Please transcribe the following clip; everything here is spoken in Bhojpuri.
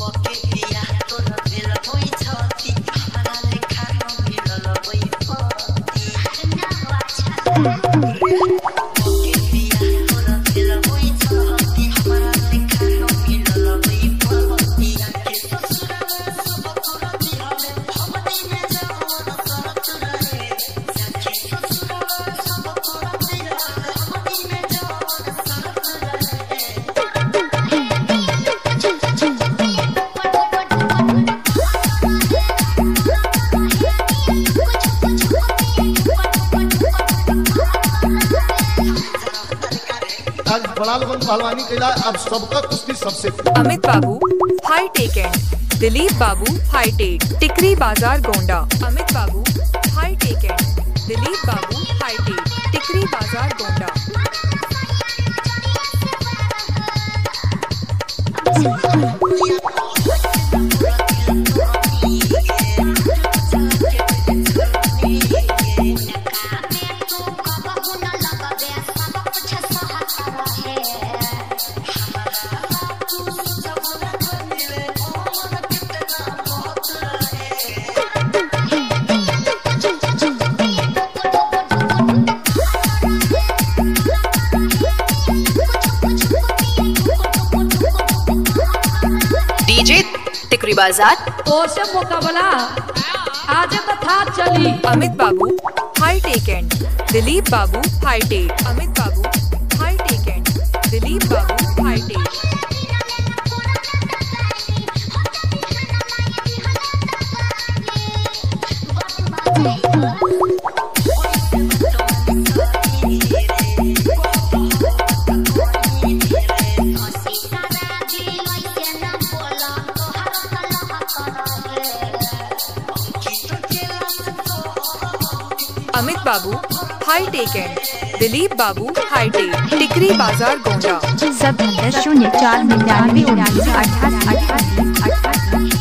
बड़ा लोगन पहलवानी कैला अब सबका कुश्ती सबसे। अमित बाबू हाई टेक एंड, दिलीप बाबू हाई टेक, टिकरी बाजार गोंडा। अमित बाबू हाई टेक एंड, दिलीप बाबू हाई टेक, टिकरी बाजार गोंडा। डीजे टिकरी बाजार ओसे मुकाबला आज तो था चली। अमित बाबू हाई टेक एंड, दिलीप बाबू हाई टेक। अमित बाबू हाई टेक एंड, दिलीप बाबू हाई टेक। अमित बाबू हाई टेक एंड, दिलीप बाबू हाई टेक, टिकरी बाजार गोंडा। 70 04 99 88 88।